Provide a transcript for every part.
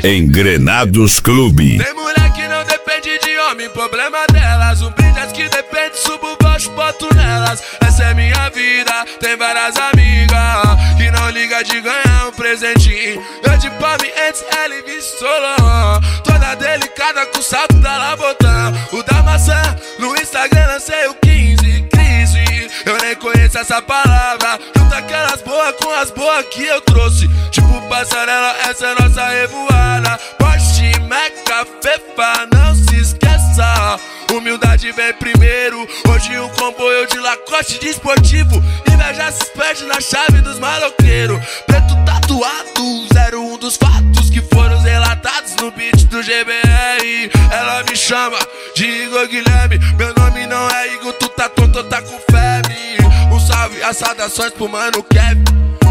Engrenados Clube. Tem mulher que não depende de homem, problema delas. Um brilhas que depende, subo baixo, boto nelas. Essa é minha vida, tem várias amigas que não liga de ganhar um presentinho. Eu de palme antes, ela e Solon. Toda delicada com o salto da Labotã. O da maçã, no Instagram lancei o 15, crise. Eu nem conheço essa palavra. Junta aquelas boas com as boas que eu trouxe. Tipo passarela, essa é nossa revoada. Porsche, Meca, Fefa, não se esqueça. Humildade vem primeiro. Hoje um comboio de Lacoste de esportivo. Inveja se perde na chave dos maloqueiros. Preto tatuado, 01 dos fatos que foram relatados no beat do GBR. Ela me chama de Igor Guilherme. Meu nome não é Igor, tu tá tonto, tá com febre. Um salve, as saudações pro mano Kevin.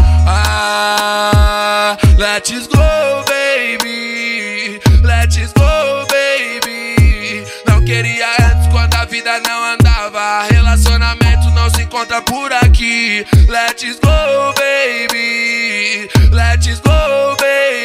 Ah, let's go, baby. Let's go, baby. Não queria antes quando a vida não andava. Relacionamento não se encontra por aqui. Let's go, baby. Let's go,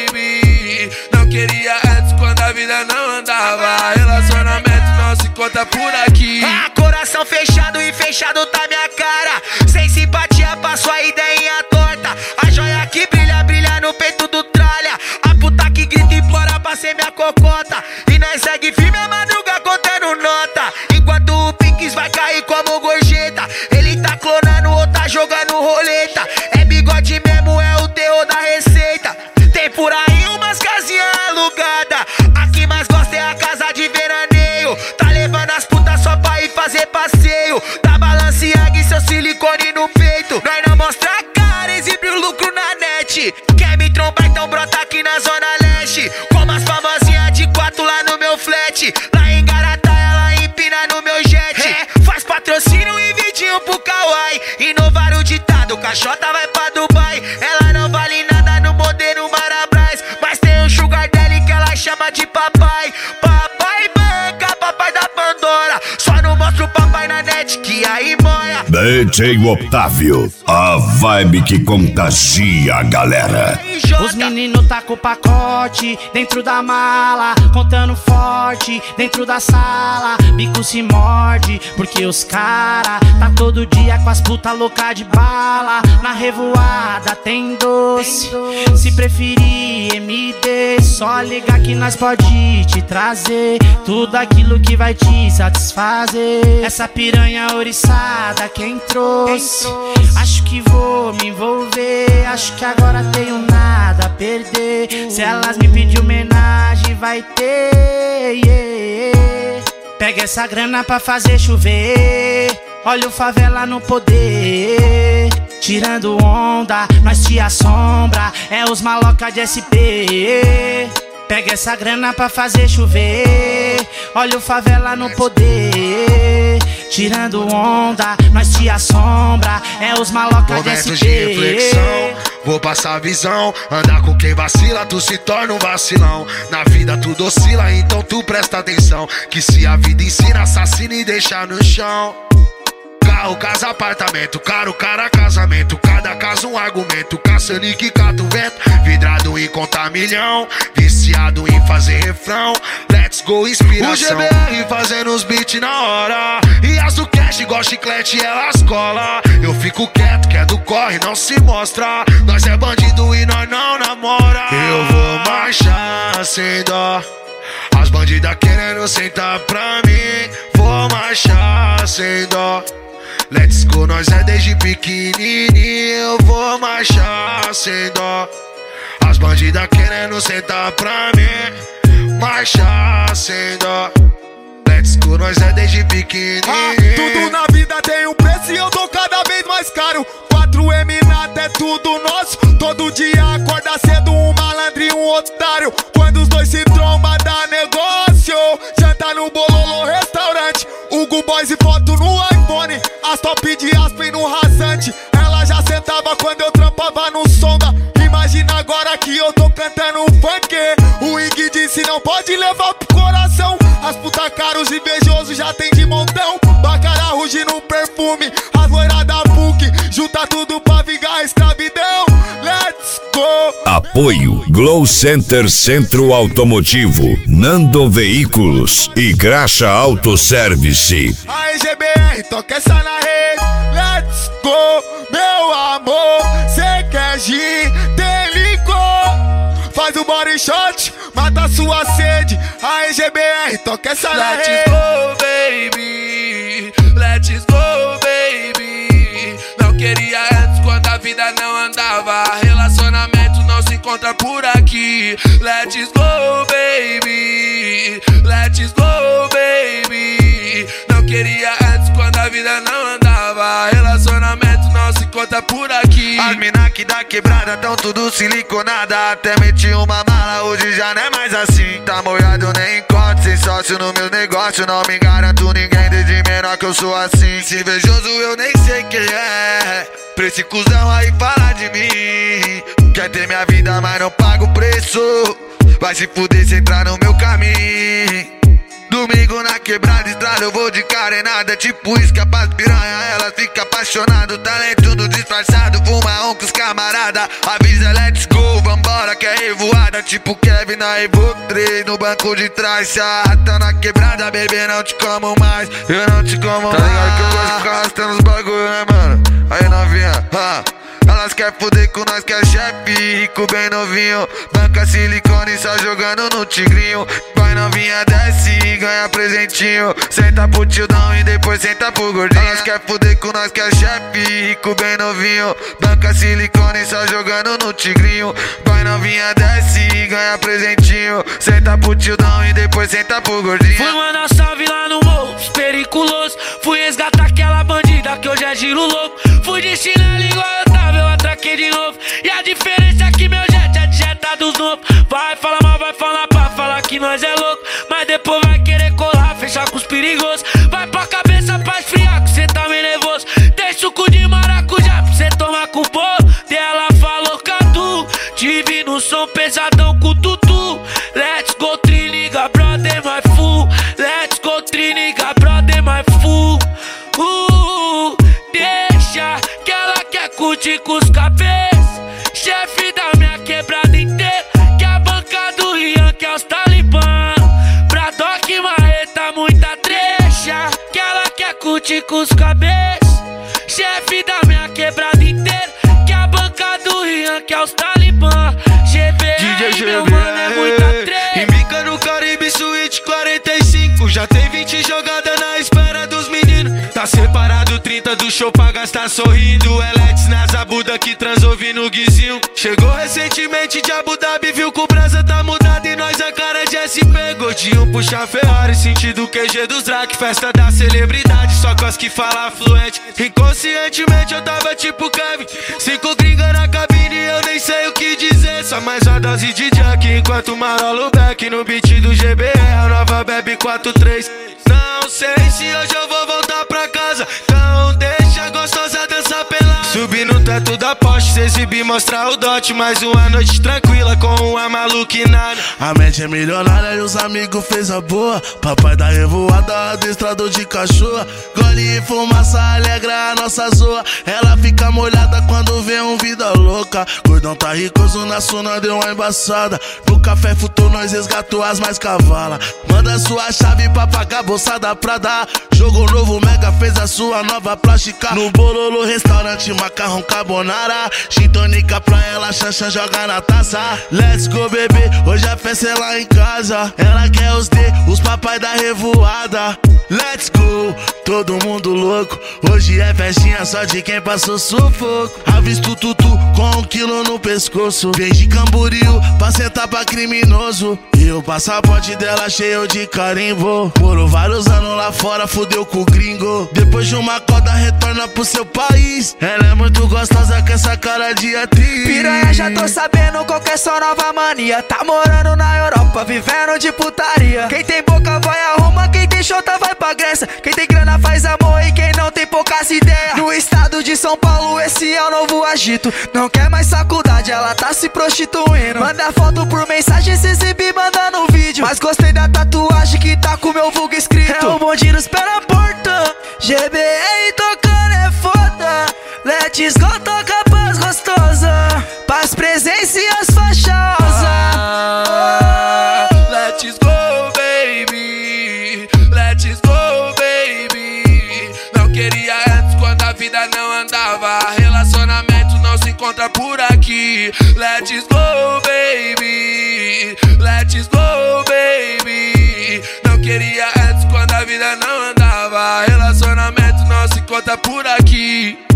baby. Não queria antes quando a vida não andava. Relacionamento não se encontra por aqui. Ah, coração fechado e fechado tá minha cara. Sem simpatia pra sua ideinha torta. A joia que brilha, brilha no peito do tralha. A puta que grita e implora pra ser minha cocota. E nós segue firme a madruga contando nota. Enquanto o Pinks vai cair como gorjeta. Ele tá clonando ou tá jogando roleta. É bigode mesmo, é o terror da receita. Tem por aí umas casinhas alugadas. A que mais gosta é a casa de veraneio. Tá levando as putas só pra ir fazer passeio. Da Balenciaga e seu silicone no peito. Nós não mostra a cara, exibe o lucro na net. Quer me trombar, então brota aqui na zona leste. Como as famosinhas de 4 lá no meu flat. Lá em Garatá ela empina no meu jet. Faz patrocínio e vidinho pro Kawaii. Inovar o ditado, caixota vai pra Dubai. Ela não vale nada no modelo Marabras. Mas tem um sugar daddy que ela chama de papai. Papai banca, papai da Pandora. Só não mostra o papai na net que aí moia. DJ Otávio, a vibe que contagia a galera. Os meninos tá com o pacote dentro da mala, contando forte dentro da sala. Bico se morde porque os cara tá todo dia com as puta louca de bala. Na revoada tem doce, se preferir MD, só ligar que nós pode te trazer tudo aquilo que vai te satisfazer. Essa piranha oriçada quem trouxe? Acho que vou me envolver, acho que agora tenho nada a perder. Se elas me pedir homenagem vai ter, yeah. Pega essa grana pra fazer chover. Olha o favela no poder. Tirando onda, nós te assombra. É os maloca de SP. Pega essa grana pra fazer chover. Olha o favela no poder. Tirando onda, nós te assombra. É os maloca de SP. Momentos de reflexão, vou passar a visão. Andar com quem vacila, tu se torna um vacilão. Na vida tudo oscila, então tu presta atenção. Que se a vida ensina, assassina e deixa no chão. Carro, casa, apartamento, caro, cara, casamento. Cada caso um argumento, caçando e que cata o vento. Vidrado em contar milhão, viciado em fazer refrão. Let's go, inspiração. O GBR fazendo os beats na hora. E as do cash igual chiclete, elas cola. Eu fico quieto, que é do corre, não se mostra. Nós é bandido e nós não namora. Eu vou marchar sem dó. As bandidas querendo sentar pra mim. Vou marchar sem dó. Let's go, nós é desde pequenininho. Eu vou marchar sem dó. As bandidas querendo sentar pra mim. Marchar sem dó. Let's go, nós é desde pequenininho. Tudo na vida tem um preço e eu tô cada vez mais caro. 4M nada é tudo nosso. Todo dia acorda cedo um malandro e um otário. Quando os dois se trombam dá negócio. Janta no Bololô restaurante. Hugo Boys e foto no iPhone. As top de Aspen no rasante. Ela já sentava quando eu trampava no sonda. Imagina agora que eu tô cantando funk. O Ig disse não pode levar pro coração. As puta caros invejosos já tem de montão. Bacara ruge no perfume. As loiras da PUC junta tudo pra vingar a escravidão. Let's go. go. Apoio Glow Center Centro Automotivo, Nando Veículos e Graxa Autoservice. Aí GBR, toca essa na rede. Let's go, meu amor. Cê quer gin, tem licor. Faz o body shot, mata sua sede. Aí GBR, toca essa na rede. Let's go, baby. Let's go, baby. Não queria antes quando a vida não andava. Relacionamento não se encontra por aqui. Let's go, baby. Let's go, baby. Não queria antes quando a vida não andava. Relacionamento não se encontra por aqui. As mina que da quebrada tão tudo siliconada. Até meti uma mala, hoje já não é mais assim. Tá molhado, nem encontro, sem sócio no meu negócio. Não me garanto ninguém, desde menor que eu sou assim. Se invejoso eu nem sei quem é. Pra esse cuzão aí falar de mim. Quer ter minha vida, mas não paga o preço. Vai se fuder se entrar no meu caminho. Domingo na quebrada, estrada, eu vou de carenada. Tipo escapa as piranha, ela fica apaixonada. Talento no disfarçado, fuma com os camarada. Avisa, let's go, vambora que é revoada. Tipo Kevin na Evo 3, no banco de trás. Se arrasta na quebrada, bebê, não te como mais. Eu não te como mais. Tá ligado que eu gosto de ficar arrastando os bagulho, né, mano? Aí novinha, elas quer fuder com nós que é chefe, rico bem novinho. Banca silicone só jogando no tigrinho. Vai novinha, desce e ganha presentinho. Senta pro tildão e depois senta pro gordinho. Elas quer fuder com nós que é chefe, rico bem novinho. Banca silicone só jogando no tigrinho. Vai novinha, desce e ganha presentinho. Senta pro tildão e depois senta pro gordinho. Fui mandar salve lá no morro, periculoso. Fui resgatar aquela bandida que hoje é giro louco. Fui de chinelo igual eu tava, eu atraquei de novo. E a diferença é que meu jet é de jeta dos novos. Vai falar mal, vai falar pra falar que nós é louco. Mas depois vai querer colar, fechar com os perigosos. Vai pra cabeça pra esfriar, que cê tá meio nervoso. Tem suco de maracujá pra cê tomar com o bolo. Ela falou Cadu, tive no som pesadão com o tutu. Let's go, triniga, brother, my fool. Let's go, triniga, brother, my fool. Deixa que ela quer curtir com os cabeças. Chefe da minha quebrada inteira. Que a banca do Rian, que é os talibã. Bradock, marreta, muita trecha. Que ela quer curtir com os cabeças. Chefe da minha quebrada inteira. Que a banca do Rian, que é os talibã. GBR, meu mano, é muita trecha. Embica no Caribe Suite 45. Já tem 20 jogadas na espera dos meninos. Tá separado 30 do show pra gastar sorrindo. Elex nas abuda que transou no guizinho. Chegou recentemente de Abu Dhabi, viu que o brasa tá mudado e nós a cara de SP. Gordinho puxa Ferrari, sentido QG dos Drac. Festa da celebridade, só cos que fala fluente. Inconscientemente eu tava tipo Kevin. 5 gringa na cabine, eu nem sei o que dizer. Só mais uma dose de Jack, enquanto marola o back. No beat do GBR, a nova bebe 4-3. Não sei se hoje eu vou voltar pra casa. Então deixa a gostosa dançar pelada. Subir no teto da Porsche, se exibir, mostrar o dote. Mais uma noite tranquila com uma maluquinada. A mente é milionária e os amigos fez a boa. Papai da revoada, adestrador de cachorro. Gole e fumaça alegra a nossa zoa. Ela fica molhada quando vê um vida louca. Gordão tá ricoso na suna, deu uma embaçada. No café futou, nós resgatou as mais cavala. Manda sua chave pra pagar bolsa da Prada. Jogo novo, Mega fez a sua nova plástica. No Bololo, restaurante, macarrão carbonara. Gin tônica pra ela, Xanxan joga na taça. Let's go, bebê, hoje a festa é lá em casa. Ela quer os D, os papai da revoada. Let's go, todo mundo louco. Hoje é festinha só de quem passou sufoco. Avisto tutu com 1 quilo no pescoço. Vem de Camboriú pra sentar pra criminoso. E o passaporte dela cheio de carimbo. Morou vários anos lá fora, fudeu com o gringo. Depois de uma coda retorna pro seu país. Ela é muito gostosa com essa cara de atriz. Piranha, já tô sabendo qual que é sua nova mania. Tá morando na Europa, vivendo de putaria. Quem tem boca vai a Roma, quem tem chota vai pra Grécia. Quem tem grana faz amor e quem não tem poucas ideias. No estado de São Paulo esse é o novo agito. Não quer mais faculdade, ela tá se prostituindo. Manda foto por mensagem, se exibir, manda no vídeo. Mas gostei da tatuagem que tá com meu vulgo escrito. É o bonde espera a porta. GBR tocando é foda. Let's go, toca paz gostosa, paz, presença e as fachosas. Let's go, baby. Let's go, baby. Não queria antes quando a vida não andava. Relacionamento não se encontra por aqui. Let's go, baby. Let's go, baby. Não queria antes quando a vida não andava. Relacionamento não se encontra por aqui.